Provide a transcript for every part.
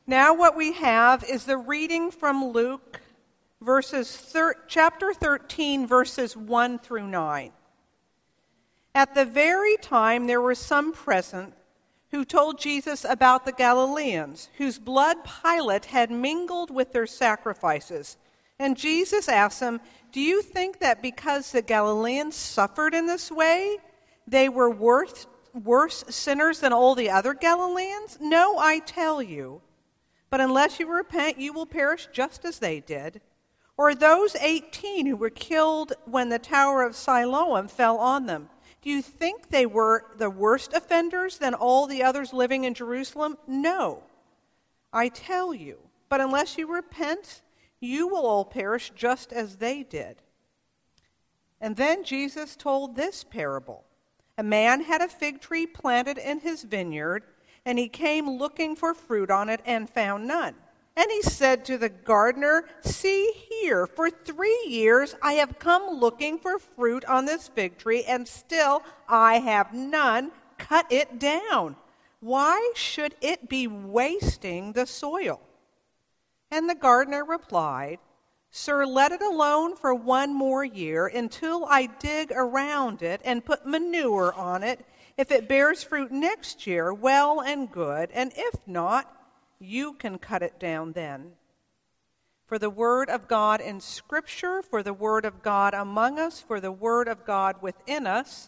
Now what we have is the reading from Luke, chapter 13, verses 1 through 9. At the very time there were some present who told Jesus about the Galileans, whose blood Pilate had mingled with their sacrifices. And Jesus asked them, "Do you think that because the Galileans suffered in this way, they were worse sinners than all the other Galileans? No, I tell you. But unless you repent, you will perish just as they did. Or those 18 who were killed when the Tower of Siloam fell on them. Do you think they were the worst offenders than all the others living in Jerusalem? No, I tell you. But unless you repent, you will all perish just as they did." And then Jesus told this parable. A man had a fig tree planted in his vineyard, and he came looking for fruit on it and found none. And he said to the gardener, "See here, for 3 years I have come looking for fruit on this fig tree, and still I have none. Cut it down. Why should it be wasting the soil?" And the gardener replied, "Sir, let it alone for 1 more year until I dig around it and put manure on it. If it bears fruit next year, well and good, and if not, you can cut it down then." For the word of God in Scripture, for the word of God among us, for the word of God within us.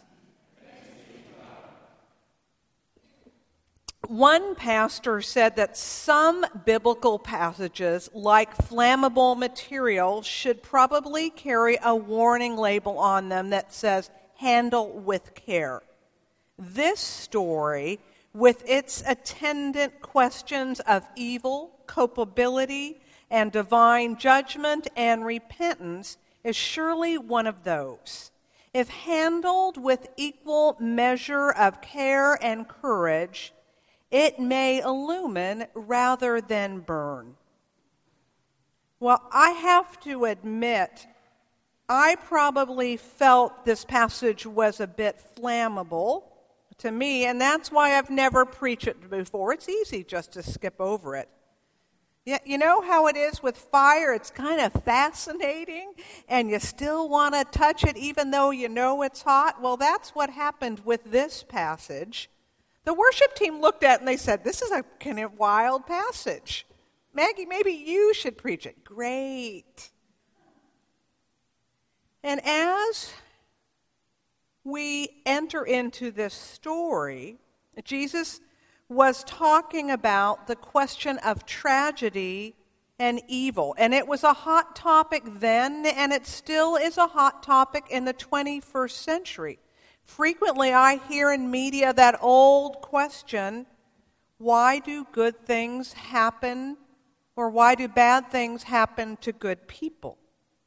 One pastor said that some biblical passages, like flammable material, should probably carry a warning label on them that says, "Handle with care." This story, with its attendant questions of evil, culpability, and divine judgment and repentance, is surely one of those. If handled with equal measure of care and courage, it may illumine rather than burn. Well, I have to admit, I probably felt this passage was a bit flammable to me, and that's why I've never preached it before. It's easy just to skip over it. Yeah, you know how it is with fire? It's kind of fascinating, and you still want to touch it even though you know it's hot. Well, that's what happened with this passage. The worship team looked at it and they said, "This is a kind of wild passage. Maggie, maybe you should preach it." Great. And as we enter into this story, Jesus was talking about the question of tragedy and evil. And it was a hot topic then, and it still is a hot topic in the 21st century. Frequently, I hear in media that old question, why do good things happen, or why do bad things happen to good people?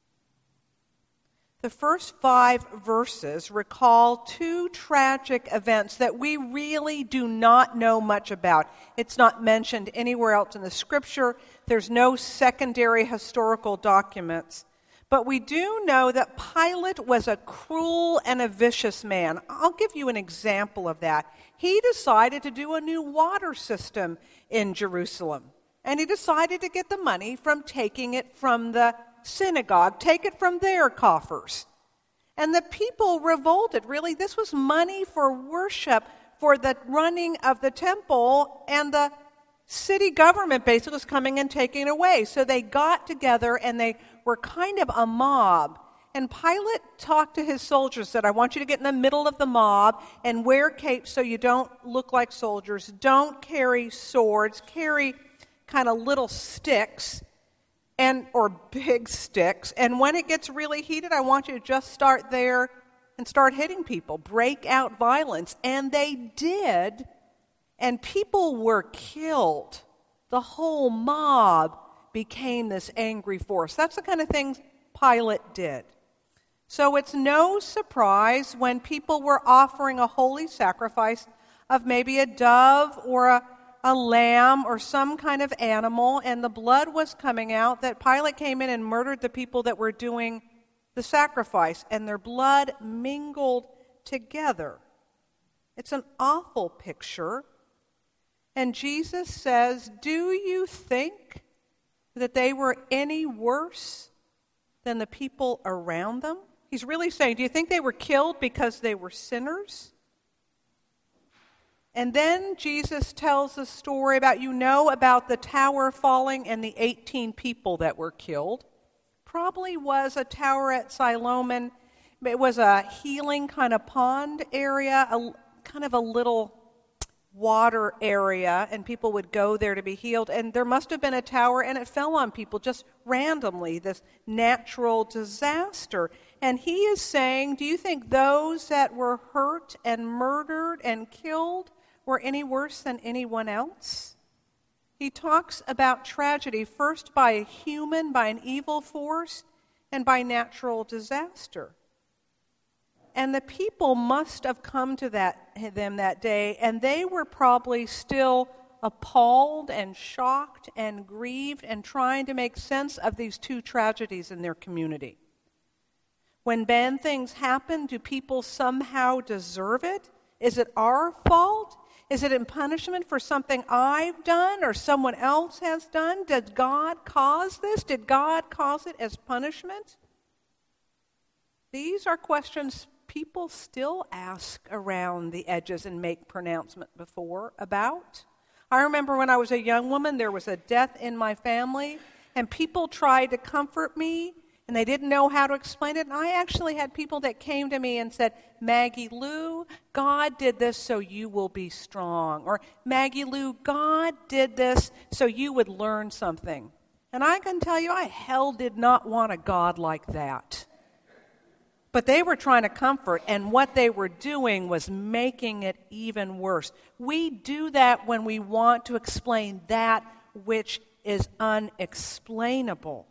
The first 5 verses recall 2 tragic events that we really do not know much about. It's not mentioned anywhere else in the Scripture. There's no secondary historical documents. But we do know that Pilate was a cruel and a vicious man. I'll give you an example of that. He decided to do a new water system in Jerusalem. And he decided to get the money from taking it from the synagogue, take it from their coffers. And the people revolted. Really, this was money for worship, for the running of the temple, and the city government basically was coming and taking it away. So they got together and they were kind of a mob. And Pilate talked to his soldiers, said, "I want you to get in the middle of the mob and wear capes so you don't look like soldiers. Don't carry swords, carry kind of little sticks or big sticks. And when it gets really heated, I want you to just start there and start hitting people, break out violence." And they did. And people were killed. The whole mob became this angry force. That's the kind of thing Pilate did. So it's no surprise when people were offering a holy sacrifice of maybe a dove or a lamb or some kind of animal, and the blood was coming out, that Pilate came in and murdered the people that were doing the sacrifice, and their blood mingled together. It's an awful picture. And Jesus says, do you think that they were any worse than the people around them? He's really saying, do you think they were killed because they were sinners? And then Jesus tells a story about the tower falling and the 18 people that were killed. Probably was a tower at Siloam. It was a healing kind of pond area, kind of a little water area, and people would go there to be healed. And there must have been a tower, and it fell on people just randomly, this natural disaster. And he is saying, do you think those that were hurt and murdered and killed were any worse than anyone else? He talks about tragedy first by a human, by an evil force, and by natural disaster. And the people must have come to them that day, and they were probably still appalled and shocked and grieved and trying to make sense of these two tragedies in their community. When bad things happen, do people somehow deserve it? Is it our fault? Is it in punishment for something I've done or someone else has done? Did God cause this? Did God cause it as punishment? These are questions people still ask around the edges and make pronouncement about. I remember when I was a young woman, there was a death in my family, and people tried to comfort me, and they didn't know how to explain it. And I actually had people that came to me and said, Maggie Lou, God did this so you will be strong. Or, Maggie Lou, God did this so you would learn something. And I can tell you, I hell did not want a God like that. But they were trying to comfort, and what they were doing was making it even worse. We do that when we want to explain that which is unexplainable.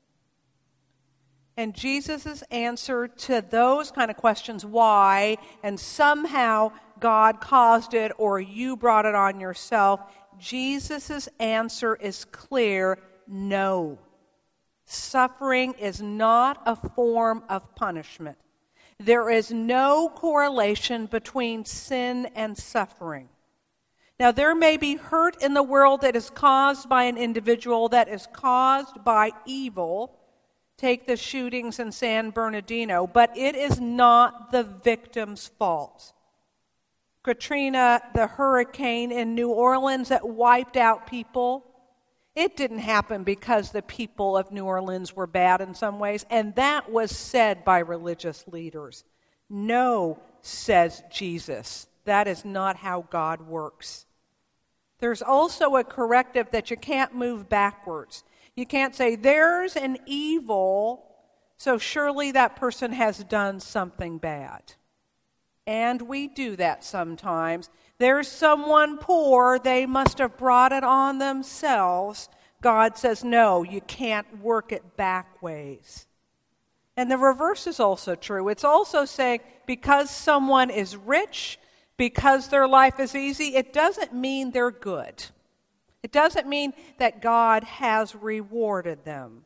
And Jesus' answer to those kind of questions, why, and somehow God caused it or you brought it on yourself, Jesus' answer is clear, no. Suffering is not a form of punishment. There is no correlation between sin and suffering. Now, there may be hurt in the world that is caused by an individual, that is caused by evil. Take the shootings in San Bernardino, but it is not the victim's fault. Katrina, the hurricane in New Orleans that wiped out people, it didn't happen because the people of New Orleans were bad in some ways, and that was said by religious leaders. No, says Jesus, that is not how God works. There's also a corrective that you can't move backwards. You can't say, there's an evil, so surely that person has done something bad. And we do that sometimes. There's someone poor, they must have brought it on themselves. God says, no, you can't work it back ways. And the reverse is also true. It's also saying because someone is rich, because their life is easy, it doesn't mean they're good. It doesn't mean that God has rewarded them.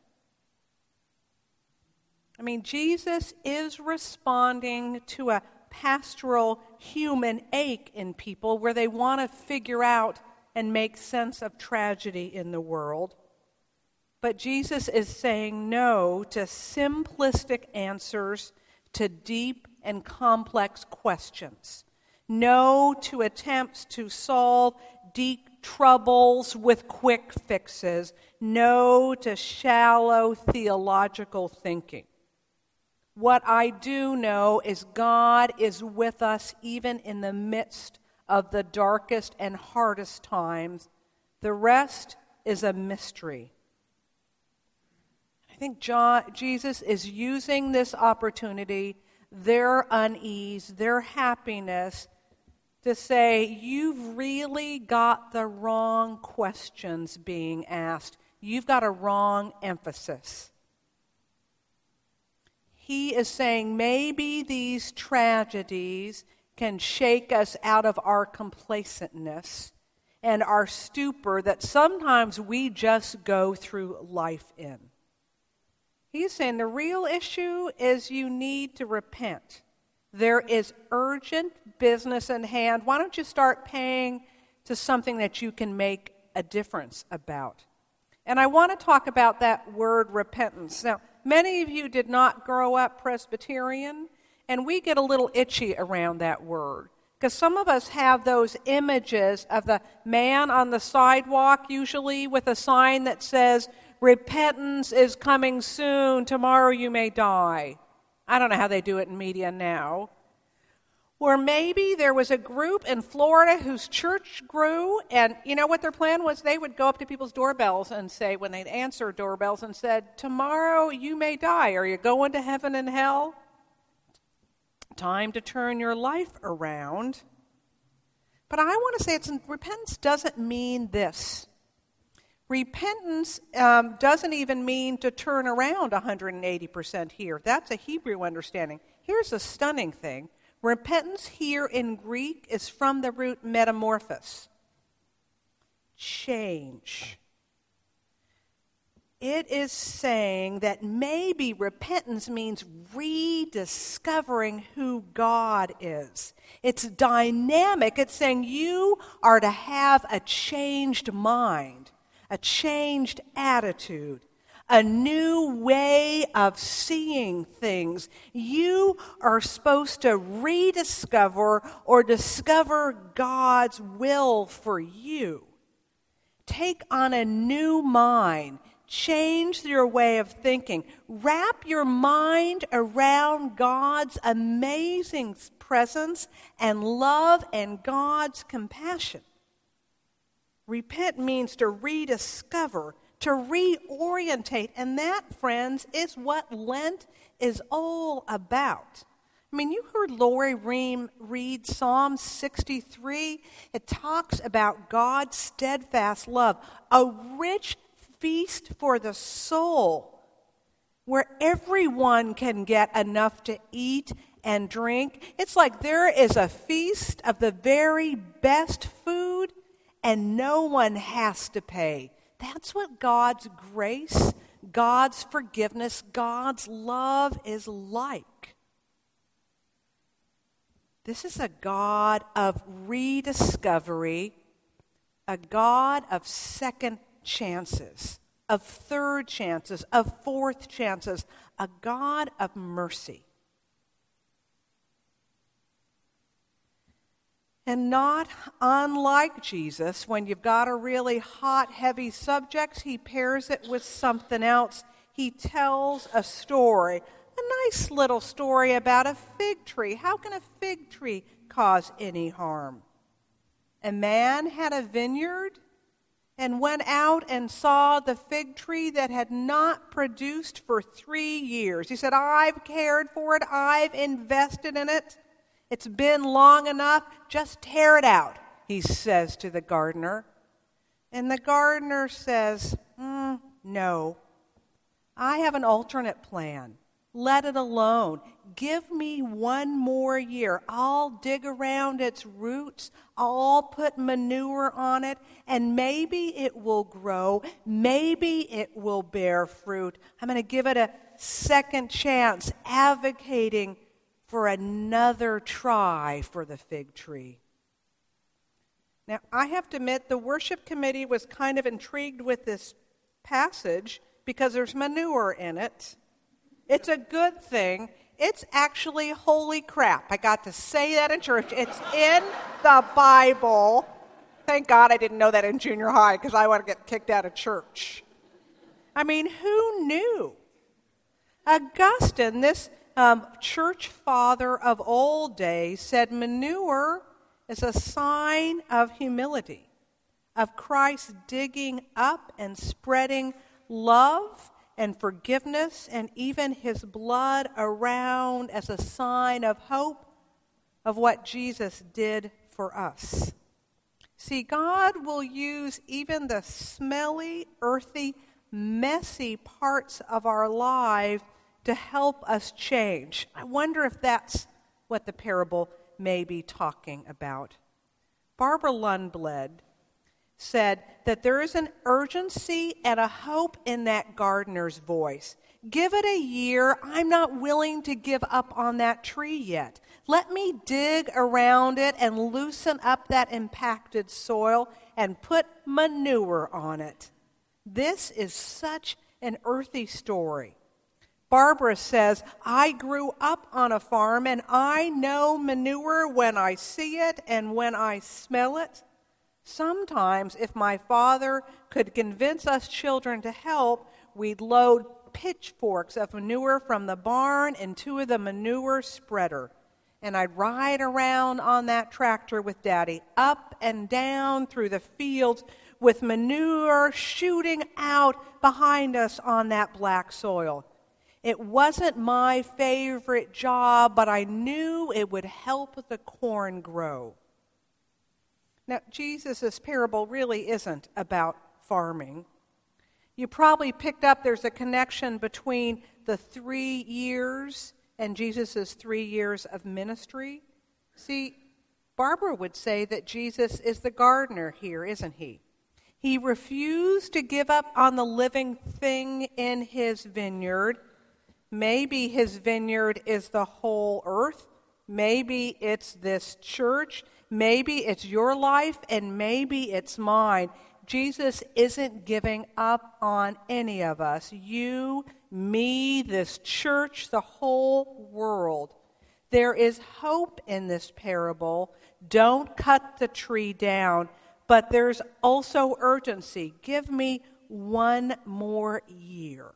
I mean, Jesus is responding to a pastoral human ache in people where they want to figure out and make sense of tragedy in the world. But Jesus is saying no to simplistic answers to deep and complex questions. No to attempts to solve deep troubles with quick fixes. No to shallow theological thinking. What I do know is God is with us even in the midst of the darkest and hardest times. The rest is a mystery. I think Jesus is using this opportunity, their unease, their happiness, to say, you've really got the wrong questions being asked. You've got a wrong emphasis. He is saying maybe these tragedies can shake us out of our complacentness and our stupor that sometimes we just go through life in. He's saying the real issue is you need to repent. There is urgent business in hand. Why don't you start paying to something that you can make a difference about. And I want to talk about that word repentance. Now, many of you did not grow up Presbyterian, and we get a little itchy around that word. Because some of us have those images of the man on the sidewalk, usually with a sign that says, "Repentance is coming soon, tomorrow you may die." I don't know how they do it in media now. Or maybe there was a group in Florida whose church grew, and you know what their plan was? They would go up to people's doorbells and say, when they'd answer doorbells, and said, "Tomorrow you may die. Are you going to heaven and hell? Time to turn your life around." But I want to say repentance doesn't mean this. Repentance doesn't even mean to turn around 180% here. That's a Hebrew understanding. Here's a stunning thing. Repentance here in Greek is from the root metamorphos. Change. It is saying that maybe repentance means rediscovering who God is. It's dynamic. It's saying you are to have a changed mind, a changed attitude, a new way of seeing things. You are supposed to rediscover or discover God's will for you. Take on a new mind. Change your way of thinking. Wrap your mind around God's amazing presence and love and God's compassion. Repent means to rediscover, to reorientate, and that, friends, is what Lent is all about. I mean, you heard Lori Ream read Psalm 63. It talks about God's steadfast love, a rich feast for the soul, where everyone can get enough to eat and drink. It's like there is a feast of the very best food, and no one has to pay. That's what God's grace, God's forgiveness, God's love is like. This is a God of rediscovery, a God of second chances, of third chances, of fourth chances, a God of mercy. And not unlike Jesus, when you've got a really hot, heavy subject, he pairs it with something else. He tells a story, a nice little story about a fig tree. How can a fig tree cause any harm? A man had a vineyard and went out and saw the fig tree that had not produced for 3 years. He said, "I've cared for it. I've invested in it. It's been long enough. Just tear it out," he says to the gardener. And the gardener says, "No. I have an alternate plan. Let it alone. Give me 1 more year. I'll dig around its roots. I'll put manure on it, and maybe it will grow. Maybe it will bear fruit. I'm going to give it a second chance, advocating for another try for the fig tree." Now, I have to admit, the worship committee was kind of intrigued with this passage because there's manure in it. It's a good thing. It's actually holy crap. I got to say that in church. It's in the Bible. Thank God I didn't know that in junior high because I want to get kicked out of church. I mean, who knew? Augustine, this church father of old days, said manure is a sign of humility, of Christ digging up and spreading love and forgiveness and even his blood around as a sign of hope of what Jesus did for us. See, God will use even the smelly, earthy, messy parts of our life to help us change. I wonder if that's what the parable may be talking about. Barbara Lundblad said that there is an urgency and a hope in that gardener's voice. Give it a year. I'm not willing to give up on that tree yet. Let me dig around it and loosen up that impacted soil and put manure on it. This is such an earthy story. Barbara says, I grew up on a farm and I know manure when I see it and when I smell it. Sometimes, if my father could convince us children to help, we'd load pitchforks of manure from the barn into the manure spreader. And I'd ride around on that tractor with Daddy, up and down through the fields with manure shooting out behind us on that black soil. It wasn't my favorite job, but I knew it would help the corn grow. Now, Jesus' parable really isn't about farming. You probably picked up there's a connection between the 3 years and Jesus' 3 years of ministry. See, Barbara would say that Jesus is the gardener here, isn't he? He refused to give up on the living thing in his vineyard. Maybe his vineyard is the whole earth. Maybe it's this church. Maybe it's your life, and maybe it's mine. Jesus isn't giving up on any of us. You, me, this church, the whole world. There is hope in this parable. Don't cut the tree down. But there's also urgency. Give me one more year.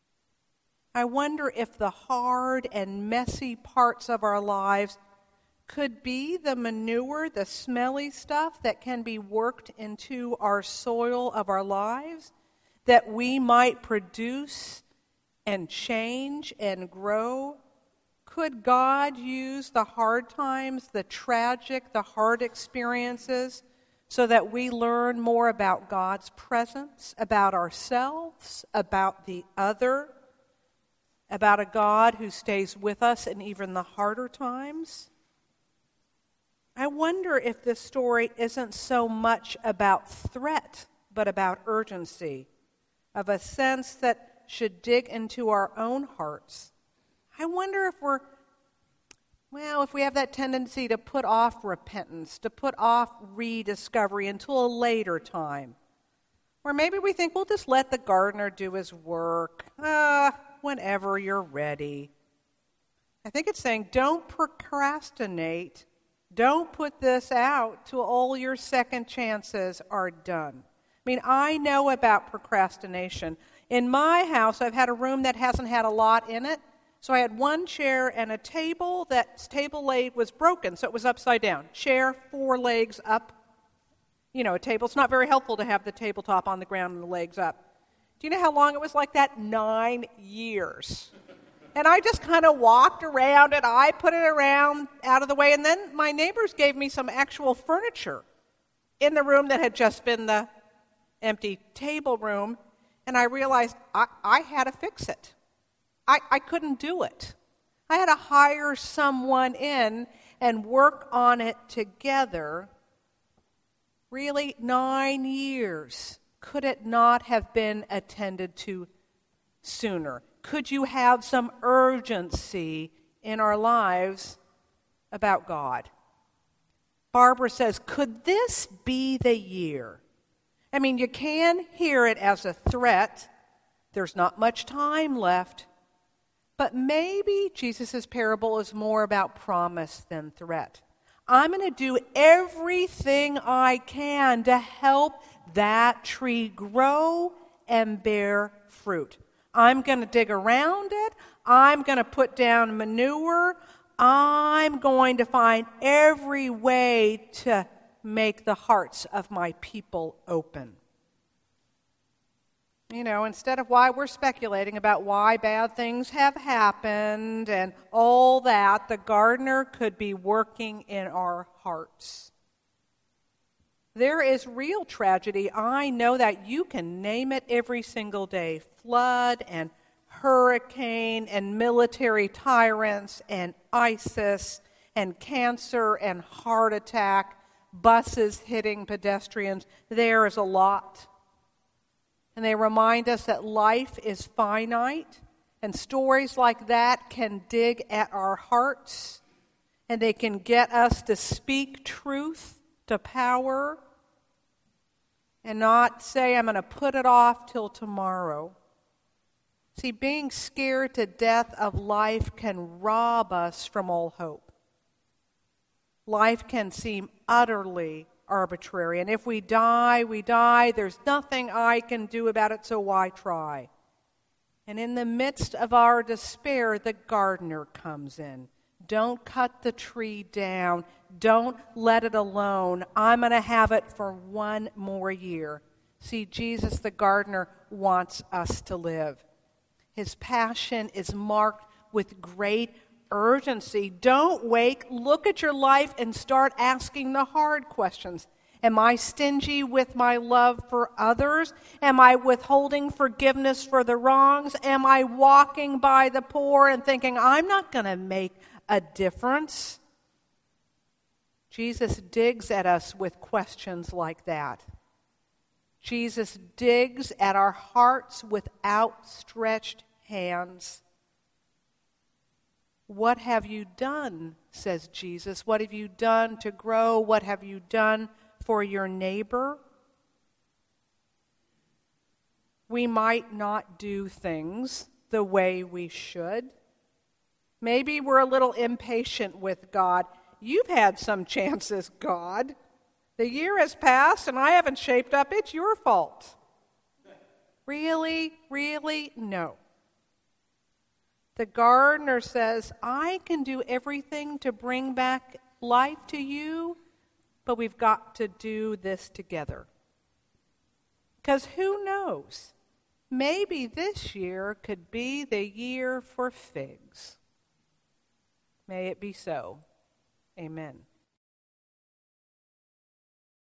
I wonder if the hard and messy parts of our lives could be the manure, the smelly stuff that can be worked into our soil of our lives, that we might produce and change and grow. Could God use the hard times, the tragic, the hard experiences, so that we learn more about God's presence, about ourselves, about the other, about a God who stays with us in even the harder times? I wonder if this story isn't so much about threat, but about urgency, of a sense that should dig into our own hearts. I wonder if we have that tendency to put off repentance, to put off rediscovery until a later time. Or maybe we think we'll just let the gardener do his work, whenever you're ready. I think it's saying don't procrastinate. Don't put this out till all your second chances are done. I mean, I know about procrastination. In my house, I've had a room that hasn't had a lot in it. So I had one chair and a table. That table leg was broken, so it was upside down. Chair, 4 legs up. You know, a table. It's not very helpful to have the tabletop on the ground and the legs up. Do you know how long it was like that? 9 years. And I just kind of walked around it. I put it around out of the way. And then my neighbors gave me some actual furniture in the room that had just been the empty table room. And I realized I had to fix it. I couldn't do it. I had to hire someone in and work on it together. Really, 9 years. Could it not have been attended to sooner? Could you have some urgency in our lives about God? Barbara says, could this be the year? I mean, you can hear it as a threat. There's not much time left. But maybe Jesus' parable is more about promise than threat. I'm going to do everything I can to help that tree grow and bear fruit. I'm going to dig around it. I'm going to put down manure. I'm going to find every way to make the hearts of my people open. You know, instead of why we're speculating about why bad things have happened and all that, the gardener could be working in our hearts. There is real tragedy. I know that. You can name it every single day. Flood and hurricane and military tyrants and ISIS and cancer and heart attack, buses hitting pedestrians. There is a lot. And they remind us that life is finite And stories like that can dig at our hearts, and they can get us to speak truth to power and not say, I'm going to put it off till tomorrow. See, being scared to death of life can rob us from all hope. Life can seem utterly arbitrary, and if we die, we die. There's nothing I can do about it, so why try? And in the midst of our despair, the gardener comes in. Don't cut the tree down. Don't let it alone. I'm going to have it for one more year. See, Jesus the gardener wants us to live. His passion is marked with great urgency. Don't wait. Look at your life and start asking the hard questions. Am I stingy with my love for others? Am I withholding forgiveness for the wrongs? Am I walking by the poor and thinking, I'm not going to make a difference? Jesus digs at us with questions like that. Jesus digs at our hearts with outstretched hands. What have you done, says Jesus? What have you done to grow? What have you done for your neighbor? We might not do things the way we should. Maybe we're a little impatient with God. You've had some chances, God. The year has passed and I haven't shaped up. It's your fault. Really? Really? No. The gardener says, I can do everything to bring back life to you, but we've got to do this together. Because who knows? Maybe this year could be the year for figs. May it be so. Amen.